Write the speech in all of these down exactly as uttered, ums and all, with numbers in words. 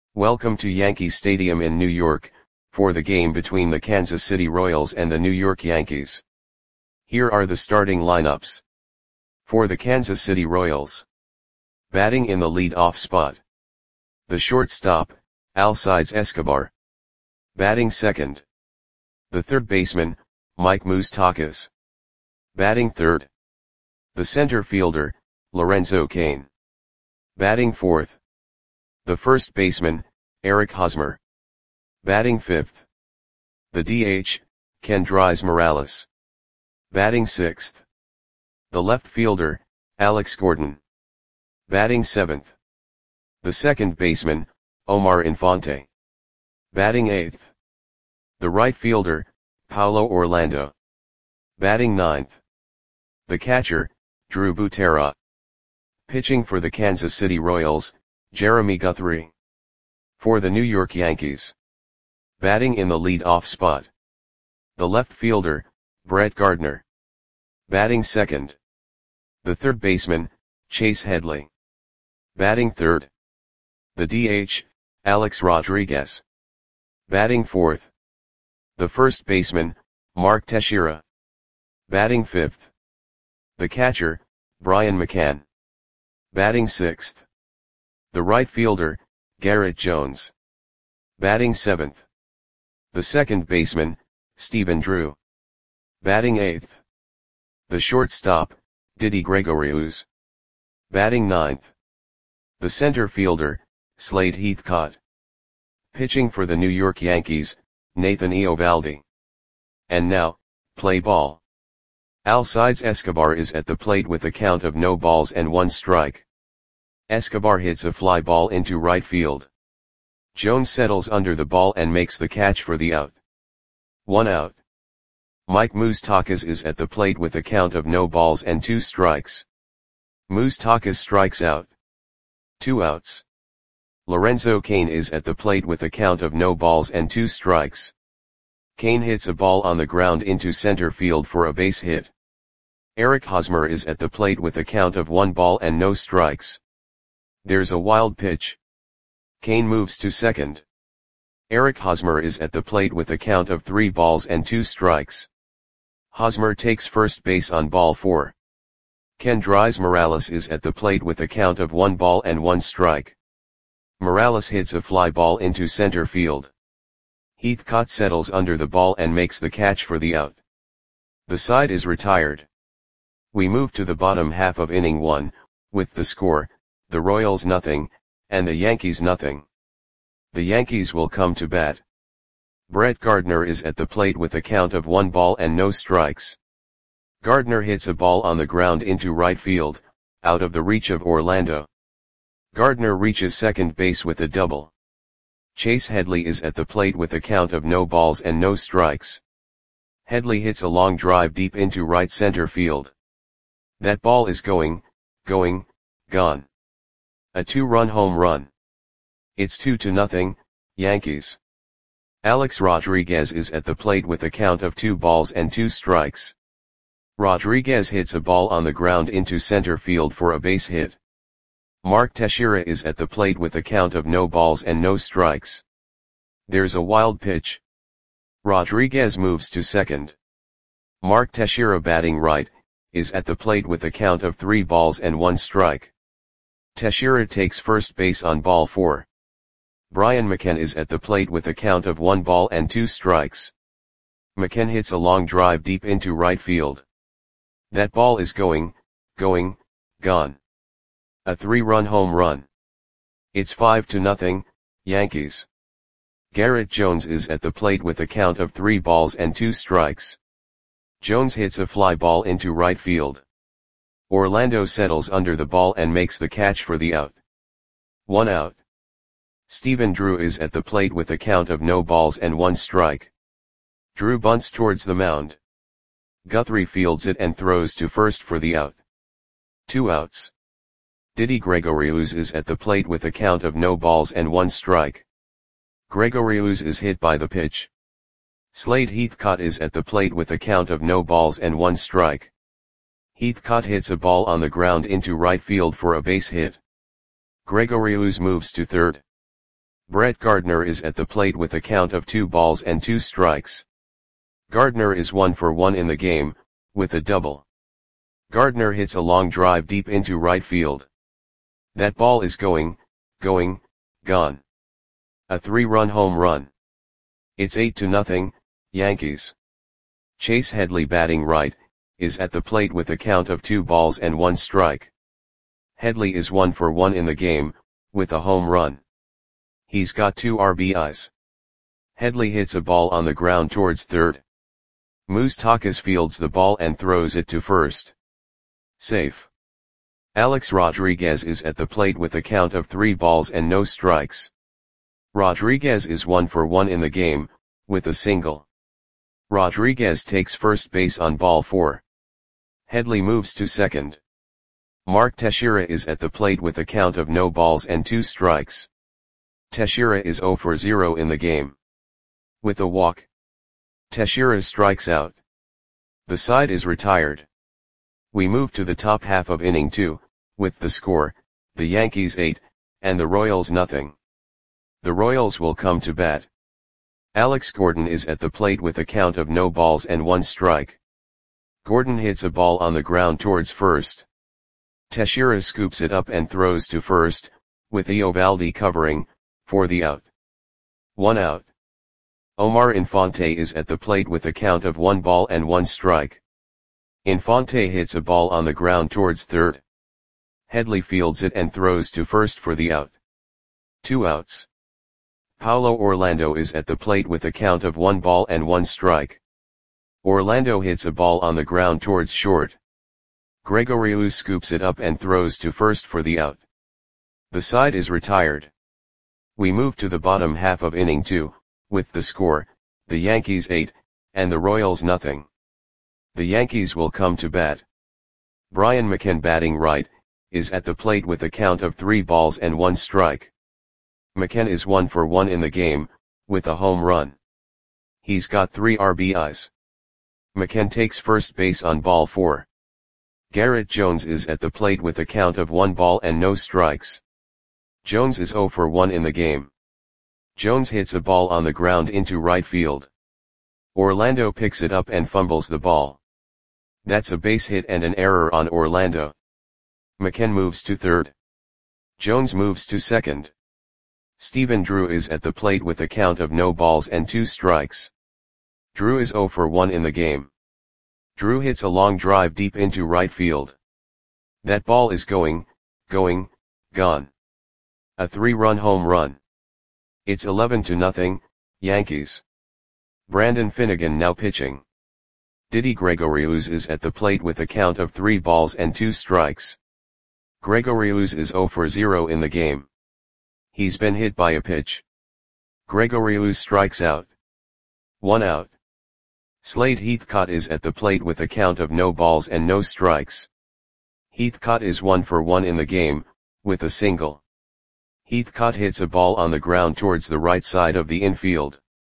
Welcome to Yankee Stadium in New York, for the game between the Kansas City Royals and the New York Yankees. Here are the starting lineups. For the Kansas City Royals. Batting in the lead-off spot. The shortstop, Alcides Escobar. Batting second. The third baseman, Mike Moustakas. Batting third. The center fielder, Lorenzo Cain. Batting fourth. The first baseman, Eric Hosmer. Batting fifth. The D H, Kendrys Morales. Batting sixth. The left fielder, Alex Gordon. Batting seventh. The second baseman, Omar Infante. Batting eighth. The right fielder, Paulo Orlando. Batting ninth. The catcher, Drew Butera. Pitching for the Kansas City Royals, Jeremy Guthrie. For the New York Yankees. Batting in the lead-off spot. The left fielder, Brett Gardner. Batting second. The third baseman, Chase Headley. Batting third. The D H, Alex Rodriguez. Batting fourth. The first baseman, Mark Teixeira. Batting fifth. The catcher, Brian McCann. Batting sixth. The right fielder, Garrett Jones. Batting seventh. The second baseman, Stephen Drew. Batting eighth. The shortstop, Didi Gregorius. Batting ninth. The center fielder, Slade Heathcott. Pitching for the New York Yankees, Nathan Eovaldi. And now, play ball. Alcides Escobar is at the plate with a count of no balls and one strike. Escobar hits a fly ball into right field. Jones settles under the ball and makes the catch for the out. One out. Mike Moustakas is at the plate with a count of no balls and two strikes. Moustakas strikes out. Two outs. Lorenzo Cain is at the plate with a count of no balls and two strikes. Cain hits a ball on the ground into center field for a base hit. Eric Hosmer is at the plate with a count of one ball and no strikes. There's a wild pitch. Cain moves to second. Eric Hosmer is at the plate with a count of three balls and two strikes. Hosmer takes first base on ball four. Kendrys Morales is at the plate with a count of one ball and one strike. Morales hits a fly ball into center field. Heathcott settles under the ball and makes the catch for the out. The side is retired. We move to the bottom half of inning one, with the score, the Royals nothing, and the Yankees nothing. The Yankees will come to bat. Brett Gardner is at the plate with a count of one ball and no strikes. Gardner hits a ball on the ground into right field, out of the reach of Orlando. Gardner reaches second base with a double. Chase Headley is at the plate with a count of no balls and no strikes. Headley hits a long drive deep into right center field. That ball is going, going, gone. A two-run home run. It's two to nothing, Yankees. Alex Rodriguez is at the plate with a count of two balls and two strikes. Rodriguez hits a ball on the ground into center field for a base hit. Mark Teixeira is at the plate with a count of no balls and no strikes. There's a wild pitch. Rodriguez moves to second. Mark Teixeira, batting right, is at the plate with a count of three balls and one strike. Teixeira takes first base on ball four. Brian McCann is at the plate with a count of one ball and two strikes. McCann hits a long drive deep into right field. That ball is going, going, gone. A three-run home run. It's five to nothing, Yankees. Garrett Jones is at the plate with a count of three balls and two strikes. Jones hits a fly ball into right field. Orlando settles under the ball and makes the catch for the out. One out. Stephen Drew is at the plate with a count of no balls and one strike. Drew bunts towards the mound. Guthrie fields it and throws to first for the out. Two outs. Didi Gregorius is at the plate with a count of no balls and one strike. Gregorius is hit by the pitch. Slade Heathcott is at the plate with a count of no balls and one strike. Heathcott hits a ball on the ground into right field for a base hit. Gregorius moves to third. Brett Gardner is at the plate with a count of two balls and two strikes. Gardner is one for one in the game, with a double. Gardner hits a long drive deep into right field. That ball is going, going, gone. A three-run home run. It's eight to nothing, Yankees. Chase Headley, batting right, is at the plate with a count of two balls and one strike. Headley is one for one in the game, with a home run. He's got two R B Is. Headley hits a ball on the ground towards third. Moustakas fields the ball and throws it to first. Safe. Alex Rodriguez is at the plate with a count of three balls and no strikes. Rodriguez is one for one in the game, with a single. Rodriguez takes first base on ball four. Headley moves to second. Mark Teixeira is at the plate with a count of no balls and two strikes. Teixeira is zero for zero in the game. With a walk. Teixeira strikes out. The side is retired. We move to the top half of inning two, with the score, the Yankees eight, and the Royals nothing. The Royals will come to bat. Alex Gordon is at the plate with a count of no balls and one strike. Gordon hits a ball on the ground towards first. Teixeira scoops it up and throws to first, with Eovaldi covering, for the out. One out. Omar Infante is at the plate with a count of one ball and one strike. Infante hits a ball on the ground towards third. Headley fields it and throws to first for the out. Two outs. Paulo Orlando is at the plate with a count of one ball and one strike. Orlando hits a ball on the ground towards short. Gregorius scoops it up and throws to first for the out. The side is retired. We move to the bottom half of inning two, with the score, the Yankees eight, and the Royals nothing. The Yankees will come to bat. Brian McCann, batting right, is at the plate with a count of three balls and one strike. McCann is one for one in the game, with a home run. He's got three R B Is. McCann takes first base on ball four. Garrett Jones is at the plate with a count of one ball and no strikes. Jones is zero for one in the game. Jones hits a ball on the ground into right field. Orlando picks it up and fumbles the ball. That's a base hit and an error on Orlando. McCann moves to third. Jones moves to second. Stephen Drew is at the plate with a count of no balls and two strikes. Drew is zero for one in the game. Drew hits a long drive deep into right field. That ball is going, going, gone. A three-run home run. It's eleven to nothing, Yankees. Brandon Finnegan now pitching. Didi Gregorius is at the plate with a count of three balls and two strikes. Gregorius is zero for zero in the game. He's been hit by a pitch. Gregorius strikes out. One out. Slade Heathcott is at the plate with a count of no balls and no strikes. Heathcott is one for one in the game, with a single. Heathcott hits a ball on the ground towards the right side of the infield.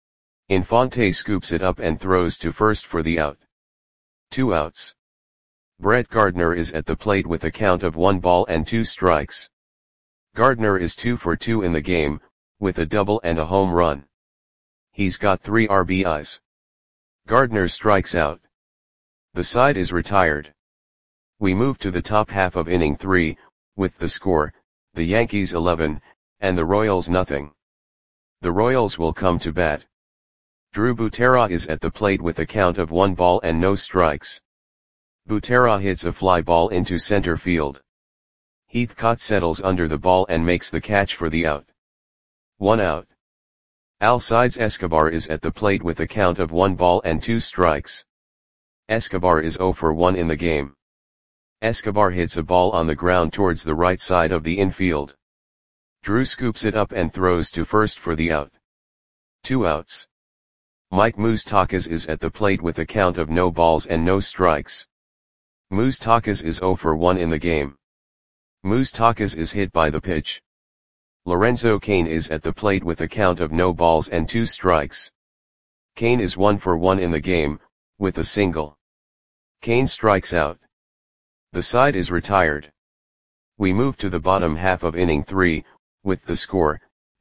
Infante scoops it up and throws to first for the out. Two outs. Brett Gardner is at the plate with a count of one ball and two strikes. Gardner is two for two in the game, with a double and a home run. He's got three R B Is. Gardner strikes out. The side is retired. We move to the top half of inning three, with the score, the Yankees eleven, and the Royals nothing. The Royals will come to bat. Drew Butera is at the plate with a count of one ball and no strikes. Butera hits a fly ball into center field. Heathcott settles under the ball and makes the catch for the out. One out. Alcides Escobar is at the plate with a count of one ball and two strikes. Escobar is zero for one in the game. Escobar hits a ball on the ground towards the right side of the infield. Drew scoops it up and throws to first for the out. Two outs. Mike Moustakas is at the plate with a count of no balls and no strikes. Moustakas is zero for one in the game. Moustakas is hit by the pitch. Lorenzo Cain is at the plate with a count of no balls and two strikes. Cain is one for one in the game, with a single. Cain strikes out. The side is retired. We move to the bottom half of inning three, with the score,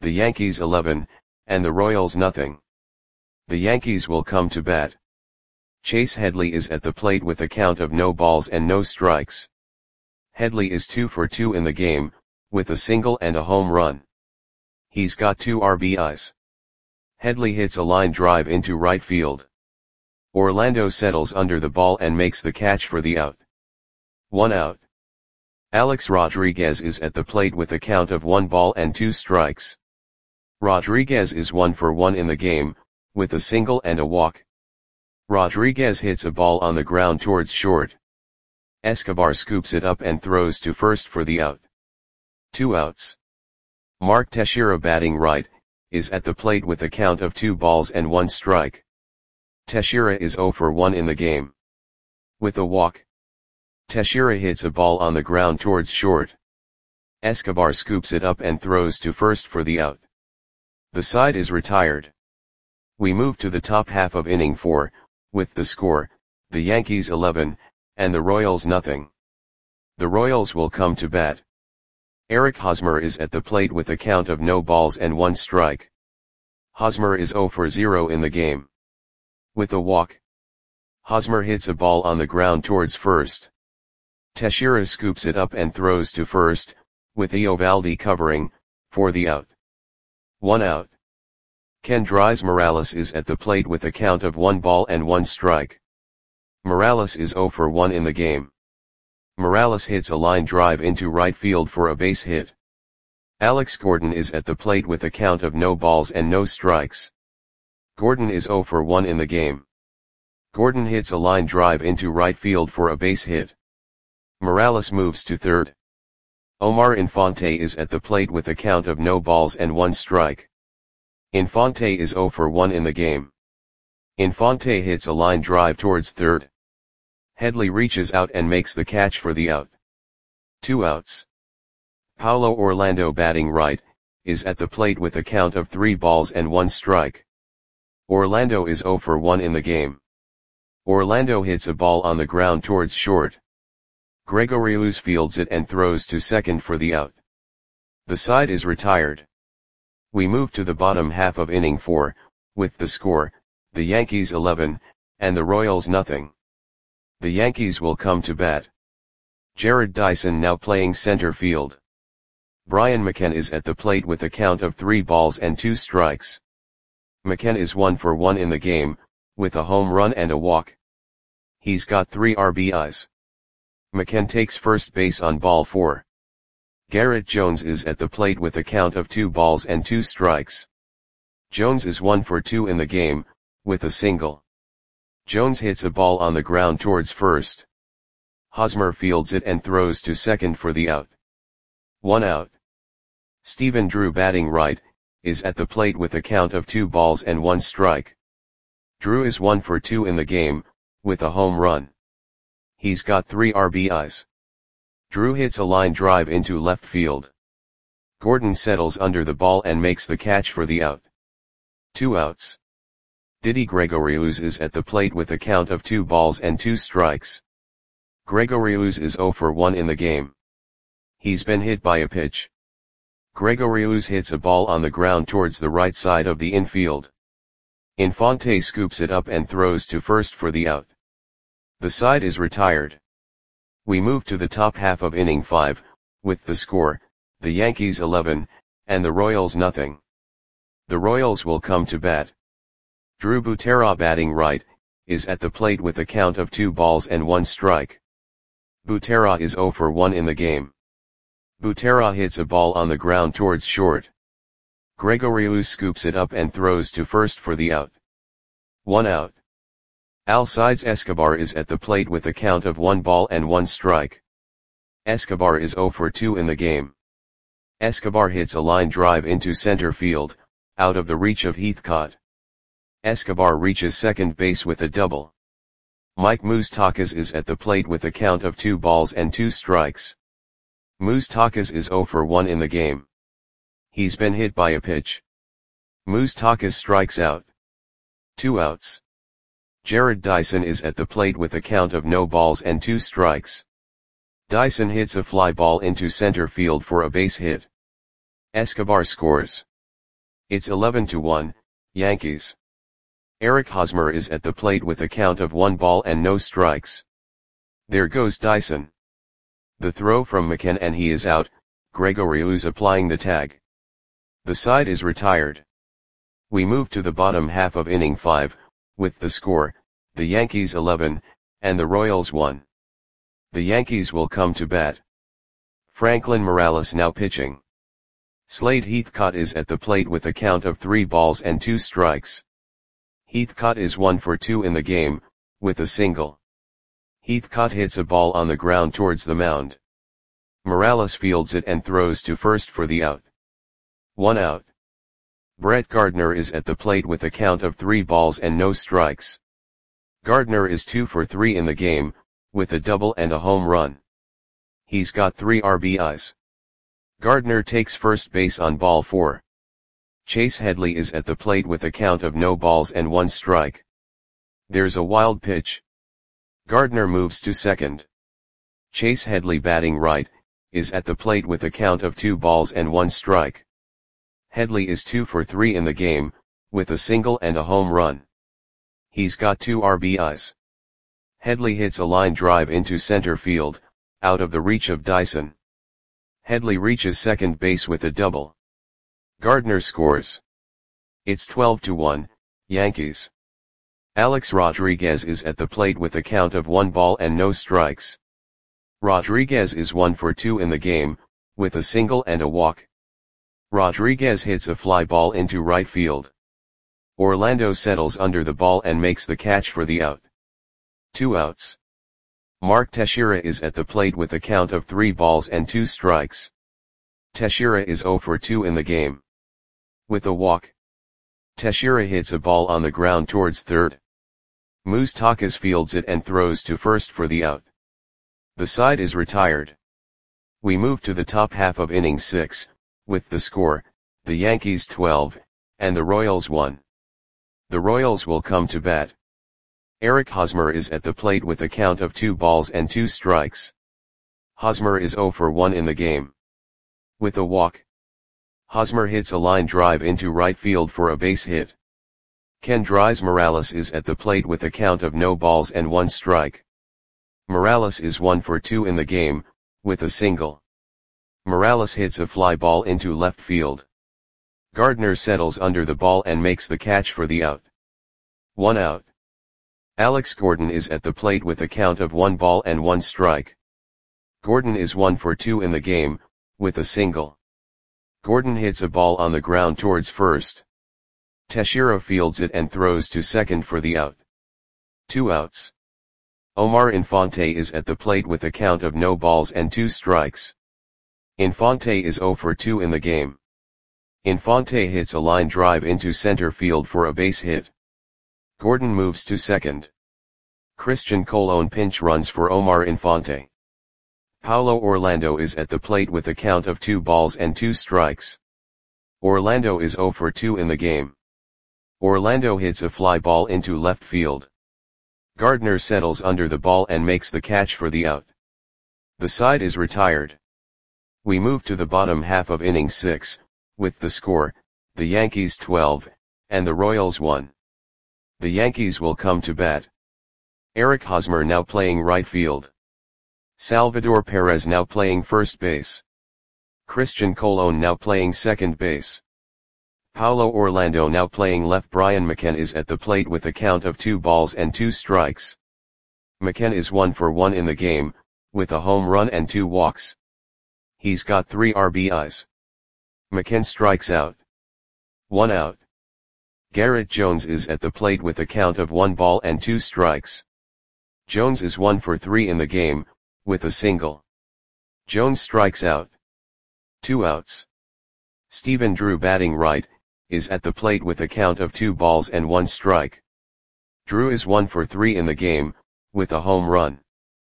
the Yankees eleven, and the Royals nothing. The Yankees will come to bat. Chase Headley is at the plate with a count of no balls and no strikes. Headley is two for two in the game, with a single and a home run. He's got two R B Is. Headley hits a line drive into right field. Orlando settles under the ball and makes the catch for the out. One out. Alex Rodriguez is at the plate with a count of one ball and two strikes. Rodriguez is one for one in the game, with a single and a walk. Rodriguez hits a ball on the ground towards short. Escobar scoops it up and throws to first for the out. Two outs. Mark Teixeira, batting right, is at the plate with a count of two balls and one strike. Teixeira is zero for one in the game. With a walk. Teixeira hits a ball on the ground towards short. Escobar scoops it up and throws to first for the out. The side is retired. We move to the top half of inning four, with the score, the Yankees eleven, and the Royals nothing. The Royals will come to bat. Eric Hosmer is at the plate with a count of no balls and one strike. Hosmer is zero for zero in the game. With a walk. Hosmer hits a ball on the ground towards first. Teixeira scoops it up and throws to first, with Eovaldi covering, for the out. One out. Kendrys Morales is at the plate with a count of one ball and one strike. Morales is zero for one in the game. Morales hits a line drive into right field for a base hit. Alex Gordon is at the plate with a count of no balls and no strikes. Gordon is zero for one in the game. Gordon hits a line drive into right field for a base hit. Morales moves to third. Omar Infante is at the plate with a count of no balls and one strike. Infante is zero for one in the game. Infante hits a line drive towards third. Headley reaches out and makes the catch for the out. Two outs. Paulo Orlando, batting right, is at the plate with a count of three balls and one strike. Orlando is zero for one in the game. Orlando hits a ball on the ground towards short. Gregorius fields it and throws to second for the out. The side is retired. We move to the bottom half of inning four, with the score, the Yankees eleven, and the Royals nothing. The Yankees will come to bat. Jared Dyson now playing center field. Brian McCann is at the plate with a count of three balls and two strikes. McCann is one for one in the game, with a home run and a walk. He's got three R B Is. McCann takes first base on ball four. Garrett Jones is at the plate with a count of two balls and two strikes. Jones is one for two in the game, with a single. Jones hits a ball on the ground towards first. Hosmer fields it and throws to second for the out. One out. Stephen Drew, batting right, is at the plate with a count of two balls and one strike. Drew is one for two in the game, with a home run. He's got three R B Is. Drew hits a line drive into left field. Gordon settles under the ball and makes the catch for the out. Two outs. Didi Gregorius is at the plate with a count of two balls and two strikes. Gregorius is zero for one in the game. He's been hit by a pitch. Gregorius hits a ball on the ground towards the right side of the infield. Infante scoops it up and throws to first for the out. The side is retired. We move to the top half of inning five, with the score, the Yankees eleven, and the Royals nothing. The Royals will come to bat. Drew Butera, batting right, is at the plate with a count of two balls and one strike. Butera is zero for one in the game. Butera hits a ball on the ground towards short. Gregorius scoops it up and throws to first for the out. One out. Alcides Escobar is at the plate with a count of one ball and one strike. Escobar is zero for two in the game. Escobar hits a line drive into center field, out of the reach of Heathcott. Escobar reaches second base with a double. Mike Moustakas is at the plate with a count of two balls and two strikes. Moustakas is zero for one in the game. He's been hit by a pitch. Moustakas strikes out. Two outs. Jared Dyson is at the plate with a count of no balls and two strikes. Dyson hits a fly ball into center field for a base hit. Escobar scores. It's eleven to one, Yankees. Eric Hosmer is at the plate with a count of one ball and no strikes. There goes Dyson. The throw from McCann and he is out, Gregorius applying the tag. The side is retired. We move to the bottom half of inning five, with the score, the Yankees eleven, and the Royals one. The Yankees will come to bat. Franklin Morales now pitching. Slade Heathcott is at the plate with a count of three balls and two strikes. Heathcott is one for two in the game, with a single. Heathcott hits a ball on the ground towards the mound. Morales fields it and throws to first for the out. One out. Brett Gardner is at the plate with a count of three balls and no strikes. Gardner is two for three in the game, with a double and a home run. He's got three R B Is. Gardner takes first base on ball four. Chase Headley is at the plate with a count of no balls and one strike. There's a wild pitch. Gardner moves to second. Chase Headley, batting right, is at the plate with a count of two balls and one strike. Headley is two for three in the game, with a single and a home run. He's got two R B Is. Headley hits a line drive into center field, out of the reach of Dyson. Headley reaches second base with a double. Gardner scores. It's twelve to one, Yankees. Alex Rodriguez is at the plate with a count of one ball and no strikes. Rodriguez is one for two in the game, with a single and a walk. Rodriguez hits a fly ball into right field. Orlando settles under the ball and makes the catch for the out. Two outs. Mark Teixeira is at the plate with a count of three balls and two strikes. Teixeira is zero for two in the game. With a walk. Teixeira hits a ball on the ground towards third. Moustakas fields it and throws to first for the out. The side is retired. We move to the top half of inning six, with the score, the Yankees twelve, and the Royals one. The Royals will come to bat. Eric Hosmer is at the plate with a count of two balls and two strikes. Hosmer is zero for one in the game. With a walk. Hosmer hits a line drive into right field for a base hit. Kendrys Morales is at the plate with a count of no balls and one strike. Morales is one for two in the game, with a single. Morales hits a fly ball into left field. Gardner settles under the ball and makes the catch for the out. One out. Alex Gordon is at the plate with a count of one ball and one strike. Gordon is one for two in the game, with a single. Gordon hits a ball on the ground towards first. Teixeira fields it and throws to second for the out. Two outs. Omar Infante is at the plate with a count of no balls and two strikes. Infante is zero for two in the game. Infante hits a line drive into center field for a base hit. Gordon moves to second. Christian Colon pinch runs for Omar Infante. Paulo Orlando is at the plate with a count of two balls and two strikes. Orlando is zero for two in the game. Orlando hits a fly ball into left field. Gardner settles under the ball and makes the catch for the out. The side is retired. We move to the bottom half of inning six, with the score, the Yankees twelve, and the Royals one. The Yankees will come to bat. Eric Hosmer now playing right field. Salvador Perez now playing first base. Christian Colon now playing second base. Paulo Orlando now playing left. Brian McCann is at the plate with a count of two balls and two strikes. McCann is one for one in the game, with a home run and two walks. He's got three R B Is. McCann strikes out. One out. Garrett Jones is at the plate with a count of one ball and two strikes. Jones is one for three in the game, with a single. Jones strikes out. Two outs. Stephen Drew, batting right, is at the plate with a count of two balls and one strike. Drew is one for three in the game, with a home run.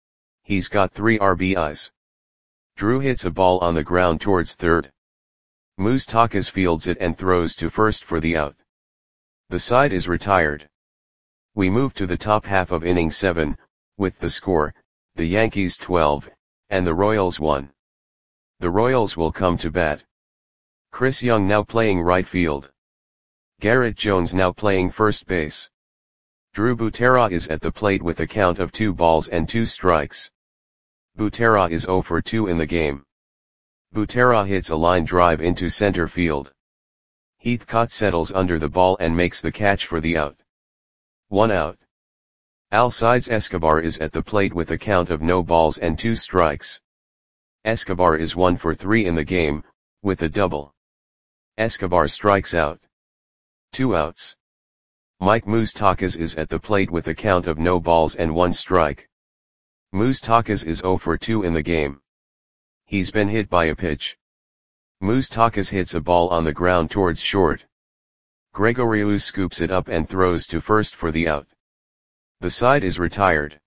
He's got three R B Is. Drew hits a ball on the ground towards third. Moustakas fields it and throws to first for the out. The side is retired. We move to the top half of inning seven, with the score, the Yankees twelve, and the Royals one. The Royals will come to bat. Chris Young now playing right field. Garrett Jones now playing first base. Drew Butera is at the plate with a count of two balls and two strikes. Butera is zero for two in the game. Butera hits a line drive into center field. Heathcott settles under the ball and makes the catch for the out. One out. Alcides Escobar is at the plate with a count of no balls and two strikes. Escobar is one for three in the game, with a double. Escobar strikes out. Two outs. Mike Moustakas is at the plate with a count of no balls and one strike. Moustakas is zero for two in the game. He's been hit by a pitch. Moustakas hits a ball on the ground towards short. Gregorius scoops it up and throws to first for the out. The side is retired.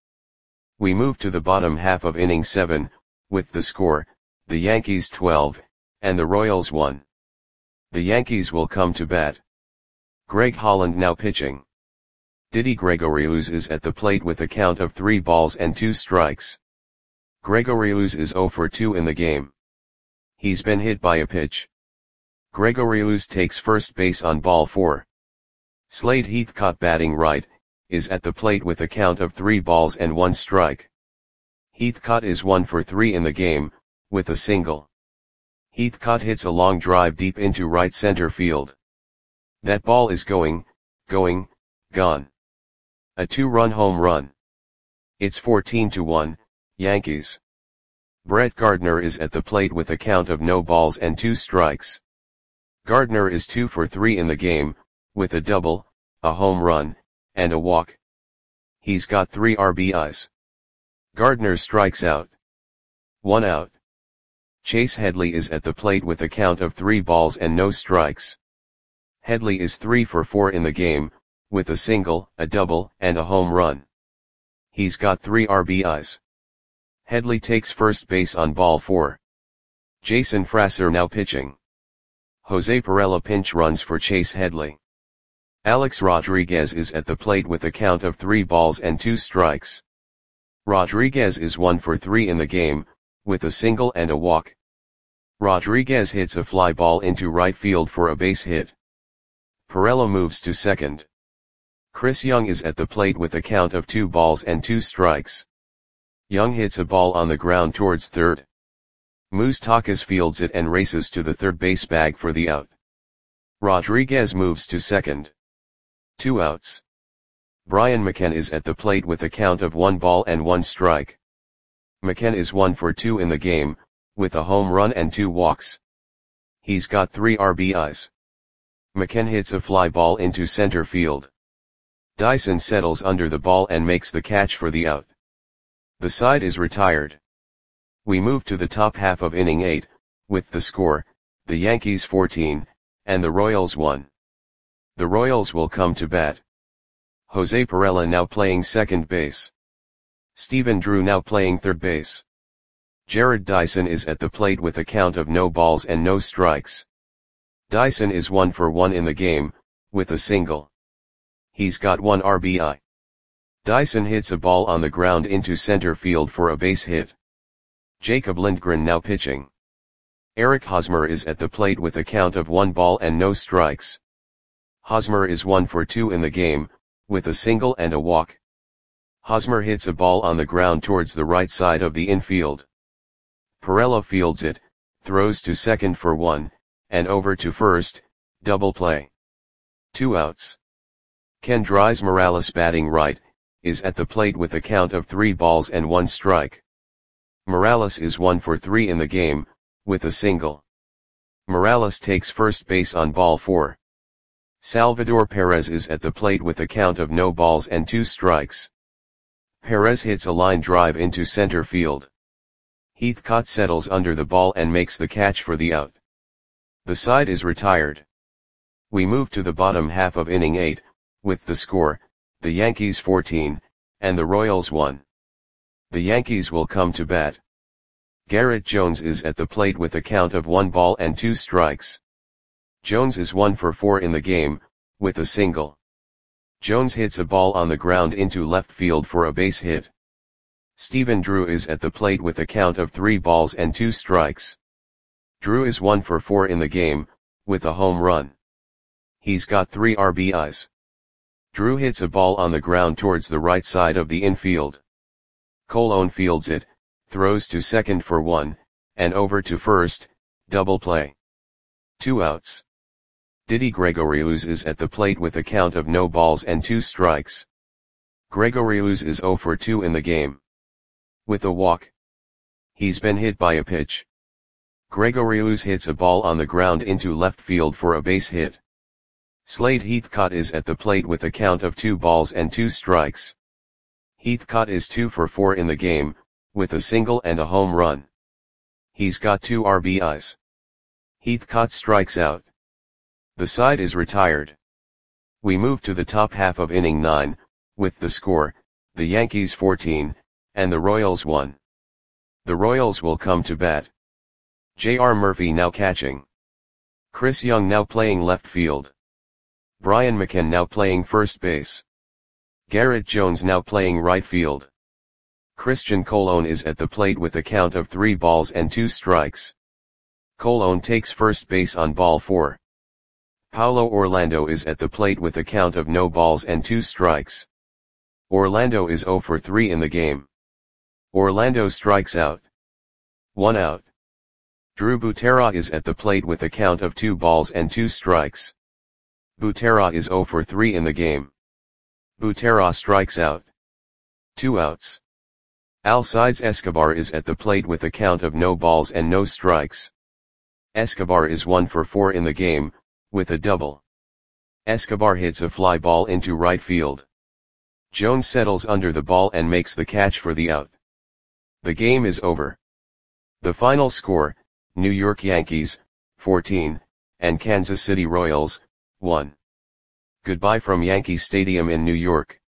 We move to the bottom half of inning seven, with the score, the Yankees twelve, and the Royals one. The Yankees will come to bat. Greg Holland now pitching. Didi Gregorius is at the plate with a count of three balls and two strikes. Gregorius is zero for two in the game. He's been hit by a pitch. Gregorius takes first base on ball four. Slade Heathcott batting right, is at the plate with a count of three balls and one strike. Heathcott is one for three in the game, with a single. Heathcott hits a long drive deep into right center field. That ball is going, going, gone. A two-run home run. It's fourteen to one, Yankees. Brett Gardner is at the plate with a count of no balls and two strikes. Gardner is two for three in the game, with a double, a home run, and a walk. He's got three R B Is. Gardner strikes out. One out. Chase Headley is at the plate with a count of three balls and no strikes. Headley is three for four in the game, with a single, a double, and a home run. He's got three R B Is. Headley takes first base on ball four. Jason Frasser now pitching. Jose Pirela pinch runs for Chase Headley. Alex Rodriguez is at the plate with a count of three balls and two strikes. Rodriguez is one for three in the game, with a single and a walk. Rodriguez hits a fly ball into right field for a base hit. Pirela moves to second. Chris Young is at the plate with a count of two balls and two strikes. Young hits a ball on the ground towards third. Moustakas fields it and races to the third base bag for the out. Rodriguez moves to second. Two outs. Brian McCann is at the plate with a count of one ball and one strike. McCann is one for two in the game, with a home run and two walks. He's got three R B Is. McCann hits a fly ball into center field. Dyson settles under the ball and makes the catch for the out. The side is retired. We move to the top half of inning eight, with the score, the Yankees fourteen, and the Royals one. The Royals will come to bat. Jose Pirela now playing second base. Stephen Drew now playing third base. Jared Dyson is at the plate with a count of no balls and no strikes. Dyson is one for one in the game, with a single. He's got one R B I. Dyson hits a ball on the ground into center field for a base hit. Jacob Lindgren now pitching. Eric Hosmer is at the plate with a count of one ball and no strikes. Hosmer is one for two in the game, with a single and a walk. Hosmer hits a ball on the ground towards the right side of the infield. Pirela fields it, throws to second for one, and over to first, double play. Two outs. Ken Dries Morales batting right, is at the plate with a count of three balls and one strike. Morales is one for three in the game, with a single. Morales takes first base on ball four. Salvador Perez is at the plate with a count of no balls and two strikes. Perez hits a line drive into center field. Heathcott settles under the ball and makes the catch for the out. The side is retired. We move to the bottom half of inning eight, with the score, the Yankees fourteen, and the Royals one. The Yankees will come to bat. Garrett Jones is at the plate with a count of one ball and two strikes. Jones is one for four in the game, with a single. Jones hits a ball on the ground into left field for a base hit. Stephen Drew is at the plate with a count of three balls and two strikes. Drew is one for four in the game, with a home run. He's got three R B Is. Drew hits a ball on the ground towards the right side of the infield. Colon fields it, throws to second for one, and over to first, double play. Two outs. Didi Gregorius is at the plate with a count of no balls and two strikes. Gregorius is zero for two in the game. With a walk. He's been hit by a pitch. Gregorius hits a ball on the ground into left field for a base hit. Slade Heathcott is at the plate with a count of two balls and two strikes. Heathcott is two for four in the game, with a single and a home run. He's got two R B Is. Heathcott strikes out. The side is retired. We move to the top half of inning nine, with the score, the Yankees fourteen, and the Royals one. The Royals will come to bat. J R Murphy now catching. Chris Young now playing left field. Brian McCann now playing first base. Garrett Jones now playing right field. Christian Colon is at the plate with a count of three balls and two strikes. Colon takes first base on ball four. Paulo Orlando is at the plate with a count of no balls and two strikes. Orlando is zero for three in the game. Orlando strikes out. One out. Drew Butera is at the plate with a count of two balls and two strikes. Butera is zero for three in the game. Butera strikes out. Two outs. Alcides Escobar is at the plate with a count of no balls and no strikes. Escobar is one for four in the game, with a double. Escobar hits a fly ball into right field. Jones settles under the ball and makes the catch for the out. The game is over. The final score, New York Yankees, fourteen, and Kansas City Royals, one. Goodbye from Yankee Stadium in New York.